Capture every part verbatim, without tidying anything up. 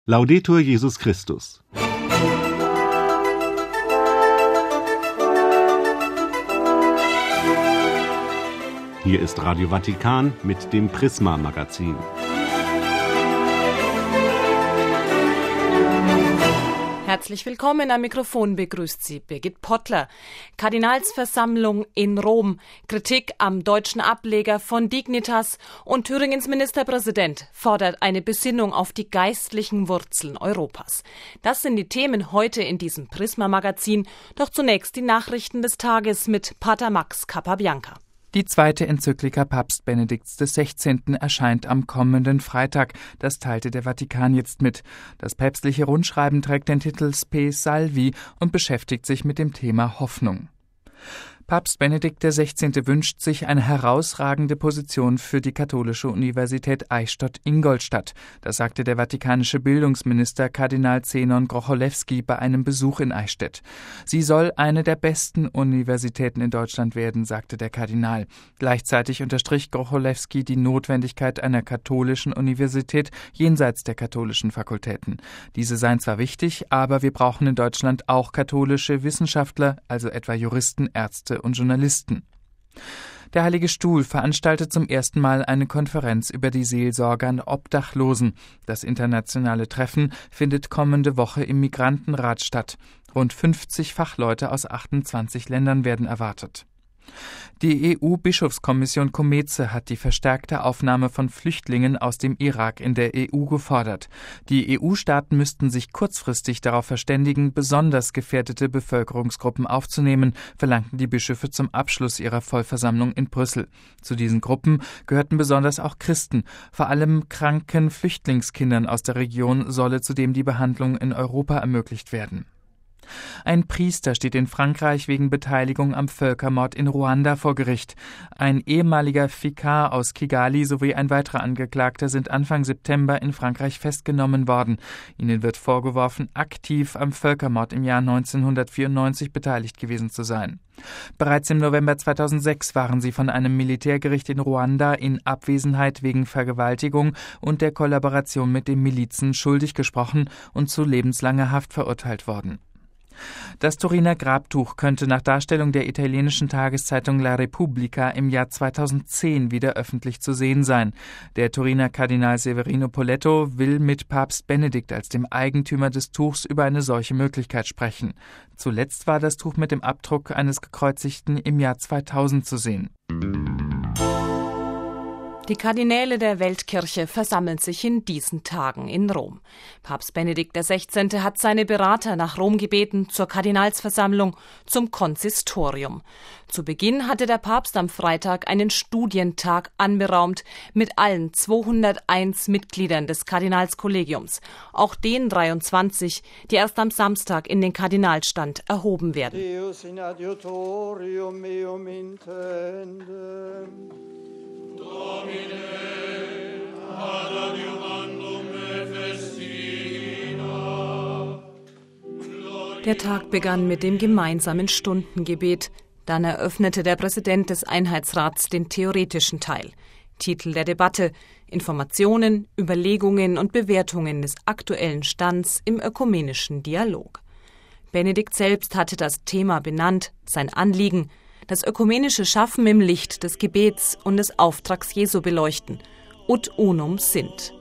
Laudetur Jesus Christus. Hier ist Radio Vatikan mit dem Prisma-Magazin. Herzlich willkommen, am Mikrofon begrüßt Sie Birgit Pottler. Kardinalsversammlung in Rom, Kritik am deutschen Ableger von Dignitas und Thüringens Ministerpräsident fordert eine Besinnung auf die geistlichen Wurzeln Europas. Das sind die Themen heute in diesem Prisma-Magazin. Doch zunächst die Nachrichten des Tages mit Pater Max Capabianca. Die zweite Enzyklika Papst Benedikts des Sechzehnten erscheint am kommenden Freitag. Das teilte der Vatikan jetzt mit. Das päpstliche Rundschreiben trägt den Titel Spe Salvi und beschäftigt sich mit dem Thema Hoffnung. Papst Benedikt der Sechzehnte wünscht sich eine herausragende Position für die Katholische Universität Eichstätt-Ingolstadt. Das sagte der vatikanische Bildungsminister Kardinal Zenon Grocholewski bei einem Besuch in Eichstätt. Sie soll eine der besten Universitäten in Deutschland werden, sagte der Kardinal. Gleichzeitig unterstrich Grocholewski die Notwendigkeit einer katholischen Universität jenseits der katholischen Fakultäten. Diese seien zwar wichtig, aber wir brauchen in Deutschland auch katholische Wissenschaftler, also etwa Juristen, Ärzte und Journalisten. Der Heilige Stuhl veranstaltet zum ersten Mal eine Konferenz über die Seelsorge an Obdachlosen. Das internationale Treffen findet kommende Woche im Migrantenrat statt. Rund fünfzig Fachleute aus achtundzwanzig Ländern werden erwartet. Die E U-Bischofskommission Comeze hat die verstärkte Aufnahme von Flüchtlingen aus dem Irak in der E U gefordert. Die E U-Staaten müssten sich kurzfristig darauf verständigen, besonders gefährdete Bevölkerungsgruppen aufzunehmen, verlangten die Bischöfe zum Abschluss ihrer Vollversammlung in Brüssel. Zu diesen Gruppen gehörten besonders auch Christen. Vor allem kranken Flüchtlingskindern aus der Region solle zudem die Behandlung in Europa ermöglicht werden. Ein Priester steht in Frankreich wegen Beteiligung am Völkermord in Ruanda vor Gericht. Ein ehemaliger Vikar aus Kigali sowie ein weiterer Angeklagter sind Anfang September in Frankreich festgenommen worden. Ihnen wird vorgeworfen, aktiv am Völkermord im Jahr neunzehnhundertvierundneunzig beteiligt gewesen zu sein. Bereits im November zweitausendsechs waren sie von einem Militärgericht in Ruanda in Abwesenheit wegen Vergewaltigung und der Kollaboration mit den Milizen schuldig gesprochen und zu lebenslanger Haft verurteilt worden. Das Turiner Grabtuch könnte nach Darstellung der italienischen Tageszeitung La Repubblica im Jahr zweitausendzehn wieder öffentlich zu sehen sein. Der Turiner Kardinal Severino Poletto will mit Papst Benedikt als dem Eigentümer des Tuchs über eine solche Möglichkeit sprechen. Zuletzt war das Tuch mit dem Abdruck eines Gekreuzigten im Jahr zweitausend zu sehen. Die Kardinäle der Weltkirche versammeln sich in diesen Tagen in Rom. Papst Benedikt der Sechzehnte hat seine Berater nach Rom gebeten zur Kardinalsversammlung, zum Konsistorium. Zu Beginn hatte der Papst am Freitag einen Studientag anberaumt mit allen zweihunderteins Mitgliedern des Kardinalskollegiums, auch den dreiundzwanzig, die erst am Samstag in den Kardinalsstand erhoben werden. Deus in adiutorium meum intendem. Domine, ad adiuvandum me festina. Der Tag begann mit dem gemeinsamen Stundengebet. Dann eröffnete der Präsident des Einheitsrats den theoretischen Teil. Titel der Debatte: Informationen, Überlegungen und Bewertungen des aktuellen Stands im ökumenischen Dialog. Benedikt selbst hatte das Thema benannt, sein Anliegen: das ökumenische Schaffen im Licht des Gebets und des Auftrags Jesu beleuchten. Ut unum sint.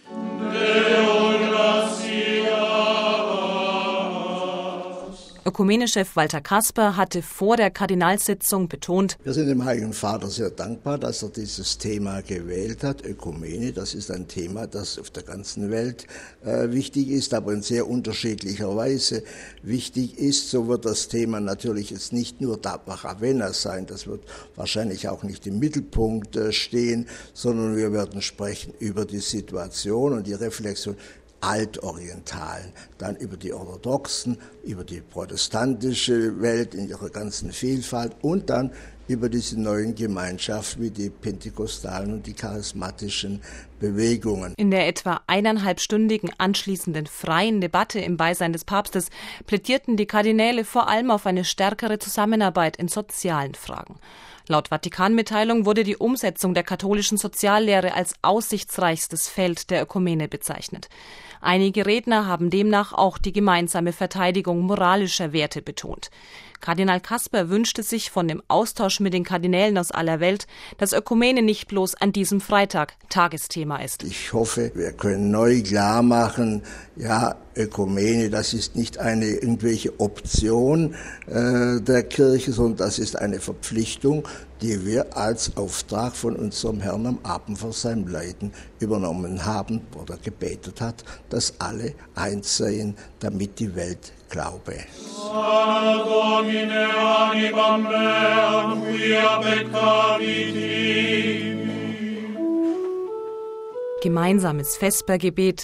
Ökumene-Chef Walter Kasper hatte vor der Kardinalssitzung betont: Wir sind dem Heiligen Vater sehr dankbar, dass er dieses Thema gewählt hat. Ökumene, das ist ein Thema, das auf der ganzen Welt äh, wichtig ist, aber in sehr unterschiedlicher Weise wichtig ist. So wird das Thema natürlich jetzt nicht nur da Ravenna sein, das wird wahrscheinlich auch nicht im Mittelpunkt äh, stehen, sondern wir werden sprechen über die Situation und die Reflexion Altorientalen, dann über die orthodoxen, über die protestantische Welt in ihrer ganzen Vielfalt und dann über diese neuen Gemeinschaften wie die pentekostalen und die charismatischen Bewegungen. In der etwa eineinhalbstündigen anschließenden freien Debatte im Beisein des Papstes plädierten die Kardinäle vor allem auf eine stärkere Zusammenarbeit in sozialen Fragen. Laut Vatikanmitteilung wurde die Umsetzung der katholischen Soziallehre als aussichtsreichstes Feld der Ökumene bezeichnet. Einige Redner haben demnach auch die gemeinsame Verteidigung moralischer Werte betont. Kardinal Kasper wünschte sich von dem Austausch mit den Kardinälen aus aller Welt, dass Ökumene nicht bloß an diesem Freitag Tagesthema ist. Ich hoffe, wir können neu klar machen, ja, Ökumene, das ist nicht eine irgendwelche Option äh, der Kirche, sondern das ist eine Verpflichtung, die wir als Auftrag von unserem Herrn am Abend vor seinem Leiden übernommen haben oder gebetet hat, dass alle eins seien, damit die Welt glaube. Gemeinsames Vespergebet.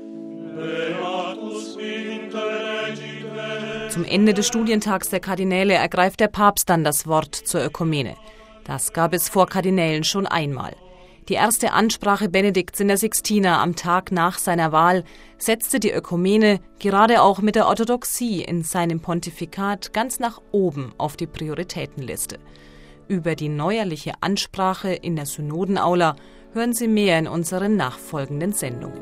Zum Ende des Studientags der Kardinäle ergreift der Papst dann das Wort zur Ökumene. Das gab es vor Kardinälen schon einmal. Die erste Ansprache Benedikts in der Sixtina am Tag nach seiner Wahl setzte die Ökumene gerade auch mit der Orthodoxie in seinem Pontifikat ganz nach oben auf die Prioritätenliste. Über die neuerliche Ansprache in der Synodenaula hören Sie mehr in unseren nachfolgenden Sendungen.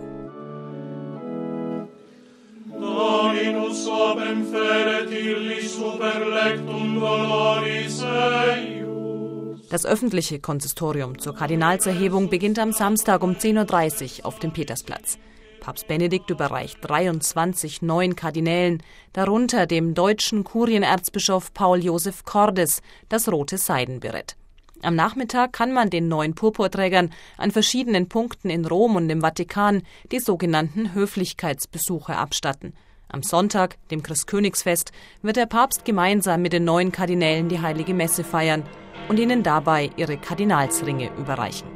Dominus obem feret illi super lectum doloris eius. Das öffentliche Konsistorium zur Kardinalserhebung beginnt am Samstag um zehn Uhr dreißig auf dem Petersplatz. Papst Benedikt überreicht dreiundzwanzig neuen Kardinälen, darunter dem deutschen Kurienerzbischof Paul Josef Cordes, das rote Seidenberett. Am Nachmittag kann man den neuen Purpurträgern an verschiedenen Punkten in Rom und im Vatikan die sogenannten Höflichkeitsbesuche abstatten. Am Sonntag, dem Christkönigsfest, wird der Papst gemeinsam mit den neuen Kardinälen die Heilige Messe feiern und ihnen dabei ihre Kardinalsringe überreichen.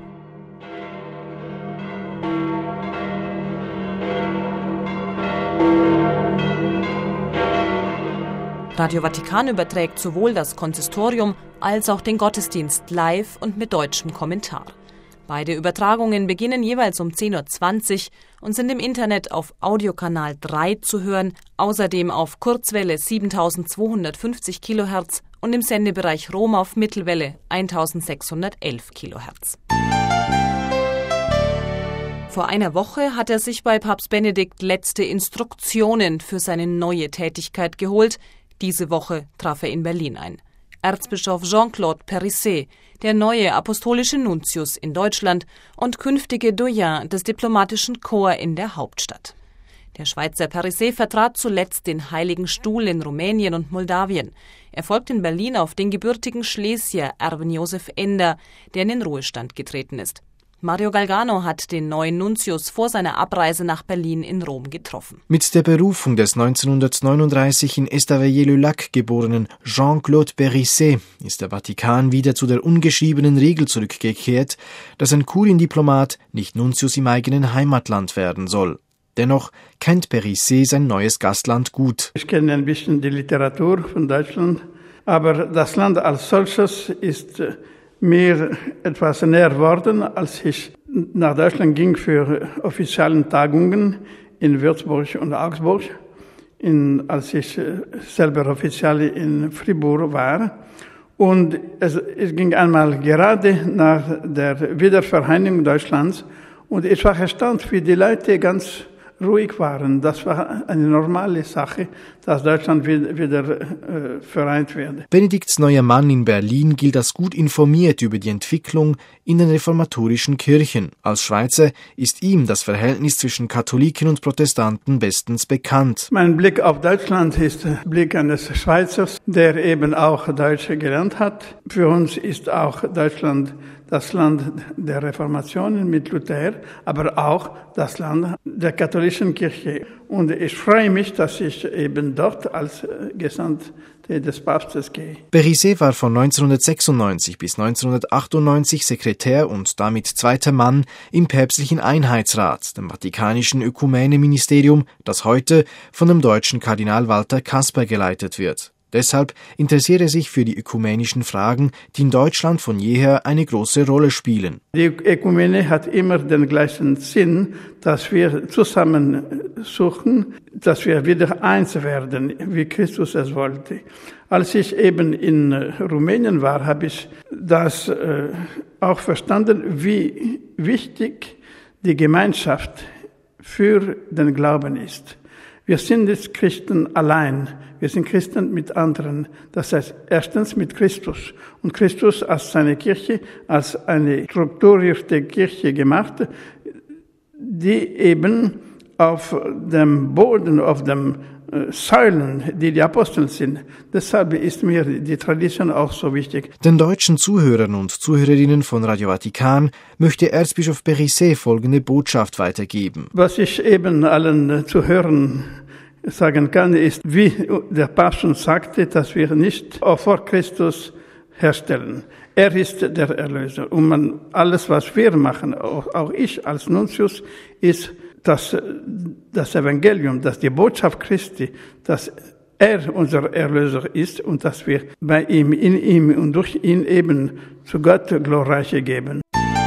Radio Vatikan überträgt sowohl das Konsistorium als auch den Gottesdienst live und mit deutschem Kommentar. Beide Übertragungen beginnen jeweils um zehn Uhr zwanzig und sind im Internet auf Audiokanal drei zu hören, außerdem auf Kurzwelle siebentausendzweihundertfünfzig Kilohertz und im Sendebereich Rom auf Mittelwelle eintausendsechshundertelf Kilohertz. Vor einer Woche hat er sich bei Papst Benedikt letzte Instruktionen für seine neue Tätigkeit geholt. Diese Woche traf er in Berlin ein. Erzbischof Jean-Claude Périsset, der neue apostolische Nuntius in Deutschland und künftige Doyen des diplomatischen Korps in der Hauptstadt. Der Schweizer Périsset vertrat zuletzt den Heiligen Stuhl in Rumänien und Moldawien. Er folgt in Berlin auf den gebürtigen Schlesier Erwin Josef Ender, der in den Ruhestand getreten ist. Mario Galgano hat den neuen Nuntius vor seiner Abreise nach Berlin in Rom getroffen. Mit der Berufung des neunzehnhundertneununddreißig in Estavayer-le-Lac geborenen Jean-Claude Périsset ist der Vatikan wieder zu der ungeschriebenen Regel zurückgekehrt, dass ein Kuriendiplomat nicht Nuntius im eigenen Heimatland werden soll. Dennoch kennt Périsset sein neues Gastland gut. Ich kenne ein bisschen die Literatur von Deutschland, aber das Land als solches ist mir etwas näher worden, als ich nach Deutschland ging für offizielle Tagungen in Würzburg und Augsburg, in, als ich selber offiziell in Fribourg war. Und es, es ging einmal gerade nach der Wiedervereinigung Deutschlands und ich war erstaunt, wie die Leute ganz ruhig waren. Das war eine normale Sache, dass Deutschland wieder, wieder äh, vereint wird. Benedikts neuer Mann in Berlin gilt als gut informiert über die Entwicklung in den reformatorischen Kirchen. Als Schweizer ist ihm das Verhältnis zwischen Katholiken und Protestanten bestens bekannt. Mein Blick auf Deutschland ist der Blick eines Schweizers, der eben auch Deutsch gelernt hat. Für uns ist auch Deutschland das Land der Reformation mit Luther, aber auch das Land der katholischen Kirche. Und ich freue mich, dass ich eben dort als Gesandter des Papstes gehe. Périsset war von neunzehnhundertsechsundneunzig bis neunzehnhundertachtundneunzig Sekretär und damit zweiter Mann im päpstlichen Einheitsrat, dem vatikanischen Ökumeneministerium, das heute von dem deutschen Kardinal Walter Kasper geleitet wird. Deshalb interessiert er sich für die ökumenischen Fragen, die in Deutschland von jeher eine große Rolle spielen. Die Ökumene hat immer den gleichen Sinn, dass wir zusammen suchen, dass wir wieder eins werden, wie Christus es wollte. Als ich eben in Rumänien war, habe ich das äh, auch verstanden, wie wichtig die Gemeinschaft für den Glauben ist. Wir sind nicht Christen allein, wir sind Christen mit anderen. Das heißt, erstens mit Christus. Und Christus als seine Kirche, als eine strukturierte Kirche gemacht, die eben auf dem Boden, auf dem äh, Säulen, die die Apostel sind. Deshalb ist mir die Tradition auch so wichtig. Den deutschen Zuhörern und Zuhörerinnen von Radio Vatikan möchte Erzbischof Bérisset folgende Botschaft weitergeben. Was ich eben allen Zuhörern sagen kann, ist, wie der Papst uns sagte, dass wir nicht vor Christus herstellen. Er ist der Erlöser. Und man, alles, was wir machen, auch, auch ich als Nuntius, ist dass das Evangelium, dass die Botschaft Christi, dass er unser Erlöser ist und dass wir bei ihm, in ihm und durch ihn eben zu Gott Glorreiche geben.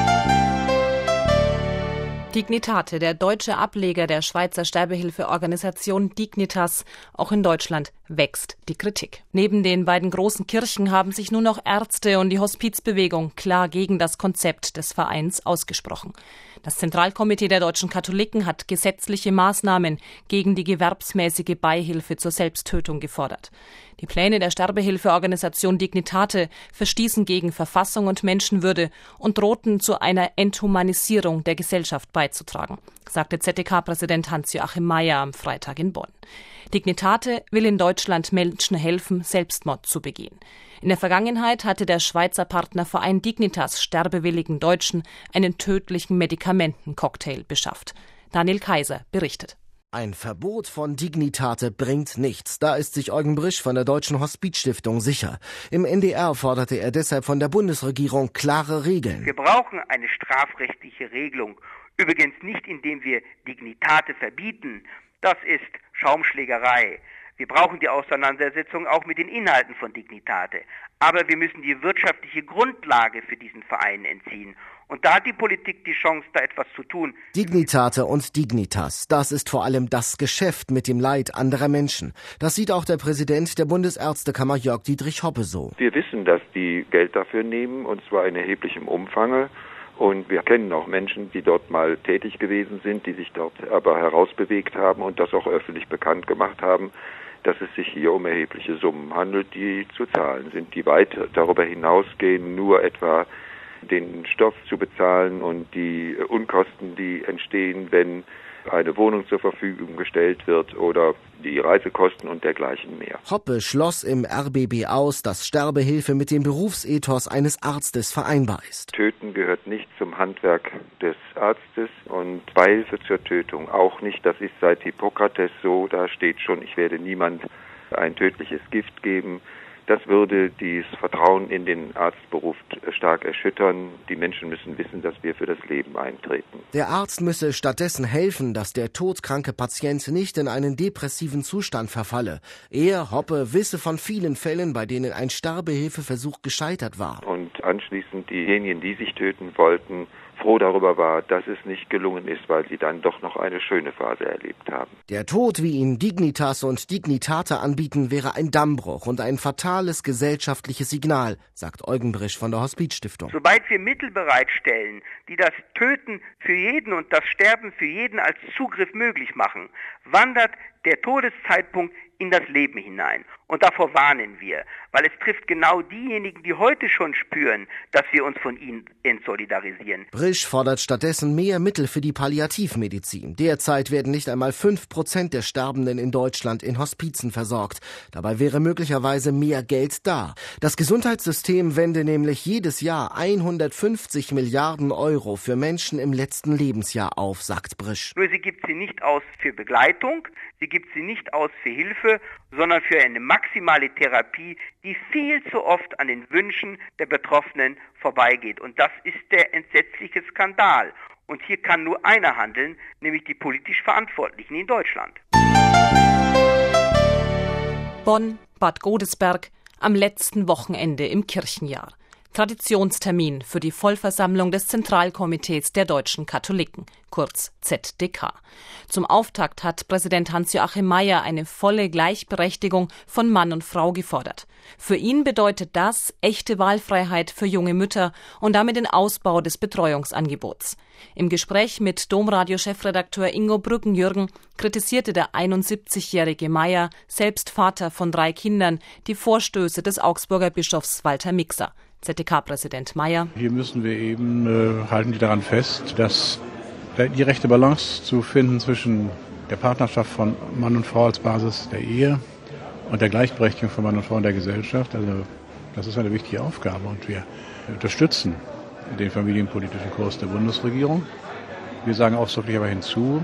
Dignitate, der deutsche Ableger der Schweizer Sterbehilfeorganisation Dignitas, auch in Deutschland wächst die Kritik. Neben den beiden großen Kirchen haben sich nun auch Ärzte und die Hospizbewegung klar gegen das Konzept des Vereins ausgesprochen. Das Zentralkomitee der deutschen Katholiken hat gesetzliche Maßnahmen gegen die gewerbsmäßige Beihilfe zur Selbsttötung gefordert. Die Pläne der Sterbehilfeorganisation Dignitate verstießen gegen Verfassung und Menschenwürde und drohten zu einer Enthumanisierung der Gesellschaft beizutragen, sagte Z D K-Präsident Hans-Joachim Mayer am Freitag in Bonn. Dignitate will in Deutschland Menschen helfen, Selbstmord zu begehen. In der Vergangenheit hatte der Schweizer Partnerverein Dignitas sterbewilligen Deutschen einen tödlichen Medikamentencocktail beschafft. Daniel Kaiser berichtet. Ein Verbot von Dignitate bringt nichts. Da ist sich Eugen Brisch von der Deutschen Hospizstiftung sicher. Im N D R forderte er deshalb von der Bundesregierung klare Regeln. Wir brauchen eine strafrechtliche Regelung. Übrigens nicht, indem wir Dignitate verbieten. Das ist Schaumschlägerei. Wir brauchen die Auseinandersetzung auch mit den Inhalten von Dignitate. Aber wir müssen die wirtschaftliche Grundlage für diesen Verein entziehen. Und da hat die Politik die Chance, da etwas zu tun. Dignitate und Dignitas, das ist vor allem das Geschäft mit dem Leid anderer Menschen. Das sieht auch der Präsident der Bundesärztekammer Jörg Dietrich Hoppe so. Wir wissen, dass die Geld dafür nehmen, und zwar in erheblichem Umfange. Und wir kennen auch Menschen, die dort mal tätig gewesen sind, die sich dort aber herausbewegt haben und das auch öffentlich bekannt gemacht haben, dass es sich hier um erhebliche Summen handelt, die zu zahlen sind, die weit darüber hinausgehen, nur etwa den Stoff zu bezahlen und die Unkosten, die entstehen, wenn eine Wohnung zur Verfügung gestellt wird oder die Reisekosten und dergleichen mehr. Hoppe schloss im R B B aus, dass Sterbehilfe mit dem Berufsethos eines Arztes vereinbar ist. Töten gehört nicht zum Handwerk des Arztes und Beihilfe zur Tötung auch nicht. Das ist seit Hippokrates so, da steht schon, ich werde niemand ein tödliches Gift geben. Das würde dieses Vertrauen in den Arztberuf stark erschüttern. Die Menschen müssen wissen, dass wir für das Leben eintreten. Der Arzt müsse stattdessen helfen, dass der todkranke Patient nicht in einen depressiven Zustand verfalle. Er, Hoppe, wisse von vielen Fällen, bei denen ein Sterbehilfeversuch gescheitert war. Und anschließend diejenigen, die sich töten wollten, froh darüber war, dass es nicht gelungen ist, weil sie dann doch noch eine schöne Phase erlebt haben. Der Tod, wie ihn Dignitas und Dignitate anbieten, wäre ein Dammbruch und ein fatales gesellschaftliches Signal, sagt Eugen Brisch von der Hospizstiftung. Sobald wir Mittel bereitstellen, die das Töten für jeden und das Sterben für jeden als Zugriff möglich machen, wandert der Todeszeitpunkt in das Leben hinein. Und davor warnen wir, weil es trifft genau diejenigen, die heute schon spüren, dass wir uns von ihnen entsolidarisieren. Brisch fordert stattdessen mehr Mittel für die Palliativmedizin. Derzeit werden nicht einmal fünf Prozent der Sterbenden in Deutschland in Hospizen versorgt. Dabei wäre möglicherweise mehr Geld da. Das Gesundheitssystem wende nämlich jedes Jahr hundertfünfzig Milliarden Euro für Menschen im letzten Lebensjahr auf, sagt Brisch. Nur sie gibt sie nicht aus für Begleitung, sie gibt sie nicht aus für Hilfe, sondern für eine maximale Therapie, die viel zu oft an den Wünschen der Betroffenen vorbeigeht. Und das ist der entsetzliche Skandal. Und hier kann nur einer handeln, nämlich die politisch Verantwortlichen in Deutschland. Bonn, Bad Godesberg, am letzten Wochenende im Kirchenjahr. Traditionstermin für die Vollversammlung des Zentralkomitees der deutschen Katholiken, kurz Z D K. Zum Auftakt hat Präsident Hans-Joachim Mayer eine volle Gleichberechtigung von Mann und Frau gefordert. Für ihn bedeutet das echte Wahlfreiheit für junge Mütter und damit den Ausbau des Betreuungsangebots. Im Gespräch mit Domradio-Chefredakteur Ingo Brückenjürgen kritisierte der einundsiebzigjährige Mayer, selbst Vater von drei Kindern, die Vorstöße des Augsburger Bischofs Walter Mixer. Z D K-Präsident Mayer. Hier müssen wir eben, äh, halten die daran fest, dass die rechte Balance zu finden zwischen der Partnerschaft von Mann und Frau als Basis der Ehe und der Gleichberechtigung von Mann und Frau in der Gesellschaft. Also das ist eine wichtige Aufgabe und wir unterstützen den familienpolitischen Kurs der Bundesregierung. Wir sagen ausdrücklich aber hinzu,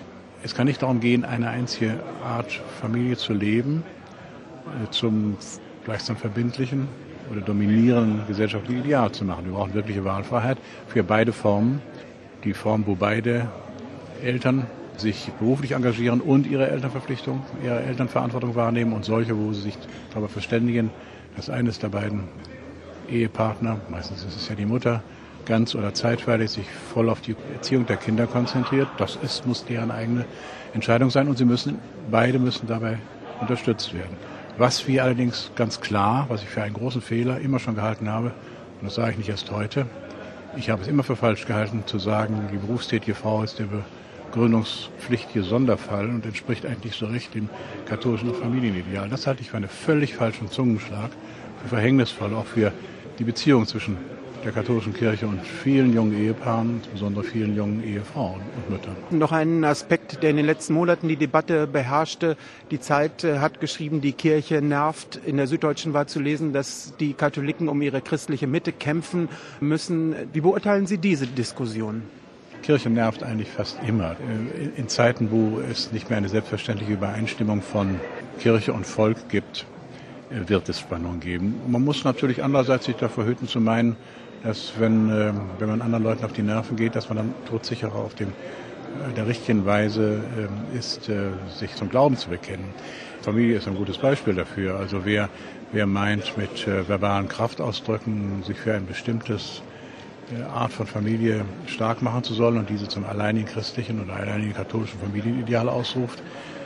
es kann nicht darum gehen, eine einzige Art Familie zu leben, äh, zum gleichsam verbindlichen oder dominierenden gesellschaftlichen Ideal zu machen. Wir brauchen wirkliche Wahlfreiheit für beide Formen. Die Form, wo beide Eltern sich beruflich engagieren und ihre Elternverpflichtung, ihre Elternverantwortung wahrnehmen und solche, wo sie sich darüber verständigen, dass eines der beiden Ehepartner, meistens ist es ja die Mutter, ganz oder zeitweilig sich voll auf die Erziehung der Kinder konzentriert. Das ist, muss deren eigene Entscheidung sein und sie müssen, beide müssen dabei unterstützt werden. Was wir allerdings ganz klar, was ich für einen großen Fehler immer schon gehalten habe, und das sage ich nicht erst heute, ich habe es immer für falsch gehalten, zu sagen, die berufstätige Frau ist der begründungspflichtige Sonderfall und entspricht eigentlich so recht dem katholischen Familienideal. Das halte ich für einen völlig falschen Zungenschlag, für verhängnisvoll, auch für die Beziehung zwischen der katholischen Kirche und vielen jungen Ehepaaren, insbesondere vielen jungen Ehefrauen und Müttern. Noch ein Aspekt, der in den letzten Monaten die Debatte beherrschte. Die Zeit hat geschrieben, die Kirche nervt. In der Süddeutschen war zu lesen, dass die Katholiken um ihre christliche Mitte kämpfen müssen. Wie beurteilen Sie diese Diskussion? Die Kirche nervt eigentlich fast immer. In Zeiten, wo es nicht mehr eine selbstverständliche Übereinstimmung von Kirche und Volk gibt, wird es Spannung geben. Man muss natürlich andererseits sich davor hüten zu meinen, dass wenn, äh, wenn man anderen Leuten auf die Nerven geht, dass man dann todsicherer auf dem, äh, der richtigen Weise äh, ist, äh, sich zum Glauben zu bekennen. Familie ist ein gutes Beispiel dafür. Also wer, wer meint, mit äh, verbalen Kraftausdrücken sich für ein bestimmtes äh, Art von Familie stark machen zu sollen und diese zum alleinigen christlichen oder alleinigen katholischen Familienideal ausruft,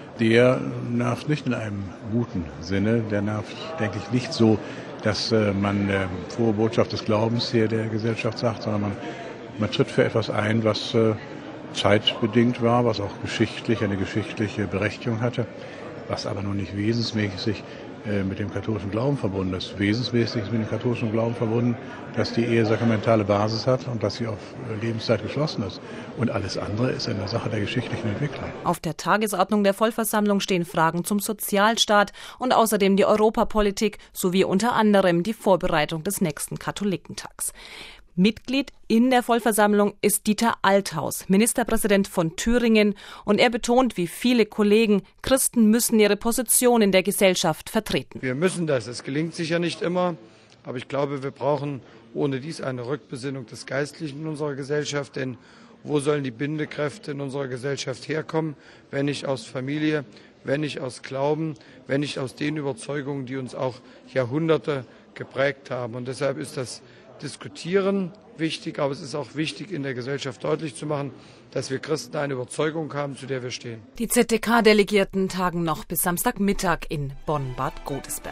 der nervt nicht in einem guten Sinne. Der nervt, denke ich, nicht so, dass äh, man äh, frohe Botschaft des Glaubens hier der Gesellschaft sagt, sondern man, man tritt für etwas ein, was äh, zeitbedingt war, was auch geschichtlich eine geschichtliche Berechtigung hatte, was aber noch nicht wesensmäßig äh, mit dem katholischen Glauben verbunden ist. Wesensmäßig ist mit dem katholischen Glauben verbunden, dass die Ehe sakramentale Basis hat und dass sie auf äh, Lebenszeit geschlossen ist. Und alles andere ist eine Sache der geschichtlichen Entwicklung. Auf der Tagesordnung der Vollversammlung stehen Fragen zum Sozialstaat und außerdem die Europapolitik sowie unter anderem die Vorbereitung des nächsten Katholikentags. Mitglied in der Vollversammlung ist Dieter Althaus, Ministerpräsident von Thüringen, und er betont, wie viele Kollegen, Christen müssen ihre Position in der Gesellschaft vertreten. Wir müssen das. Es gelingt sicher nicht immer, aber ich glaube, wir brauchen ohne dies eine Rückbesinnung des Geistlichen in unserer Gesellschaft, denn wo sollen die Bindekräfte in unserer Gesellschaft herkommen, wenn nicht aus Familie, wenn nicht aus Glauben, wenn nicht aus den Überzeugungen, die uns auch Jahrhunderte geprägt haben. Und deshalb ist das Diskutieren wichtig, aber es ist auch wichtig, in der Gesellschaft deutlich zu machen, dass wir Christen eine Überzeugung haben, zu der wir stehen. Die Z D K-Delegierten tagen noch bis Samstagmittag in Bonn-Bad Godesberg.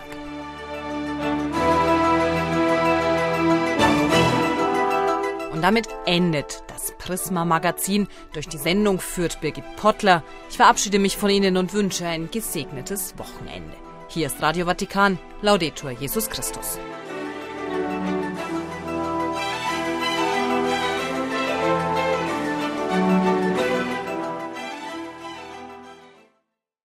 Und damit endet das Prisma-Magazin. Durch die Sendung führt Birgit Pottler. Ich verabschiede mich von Ihnen und wünsche ein gesegnetes Wochenende. Hier ist Radio Vatikan. Laudetur Jesus Christus.